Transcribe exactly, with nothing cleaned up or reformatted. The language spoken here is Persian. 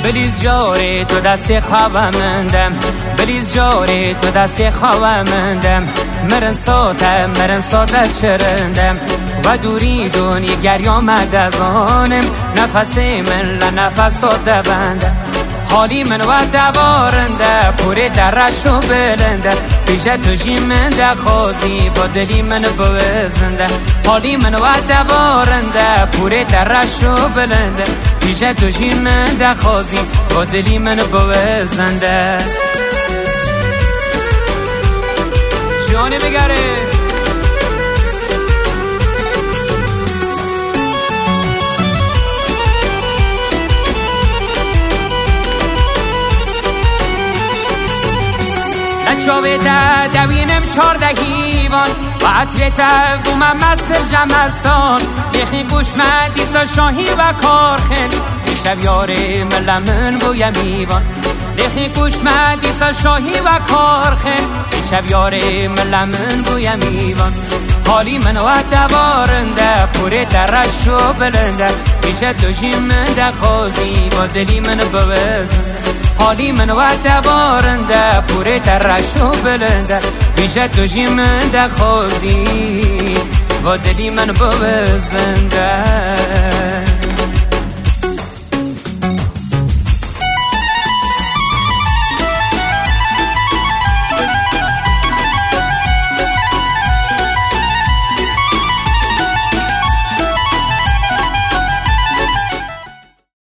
بلیز جاره تو دست خوابمندم، بلیز جاره تو دست خوابمندم، مرن ساته مرن ساته چرندم و دوری دونی گری آمد از آنم، نفس من لنفس ساده بندم، حالی من و دوارنده پوری درش و بلنده، پیشه تو جی من ده خوزی با دلی من بوزنده، حالی من و دوارنده پوری درش و بلنده، پیشه تو جی من ده خوزی با دلی من بوزنده. جانی بگره چاوه تا دوینم چارده هیوان و عطر تا بومم مستر جمستان، بیخی گوش مدیسا شاهی و کارخن، بیشب یاره ملمن بویم ایوان، بیخی گوش مدیسا شاهی و کارخن، بیشب یاره ملمن بویم ایوان، حالی من و دوارنده پوری درش و بلنده، بیشه تو جی من ده خوزی با دلی من بوزنده، حالی من و دوارنده پوری درش و بلنده، بیشه تو جی من ده خوزی با دلی من بوزنده.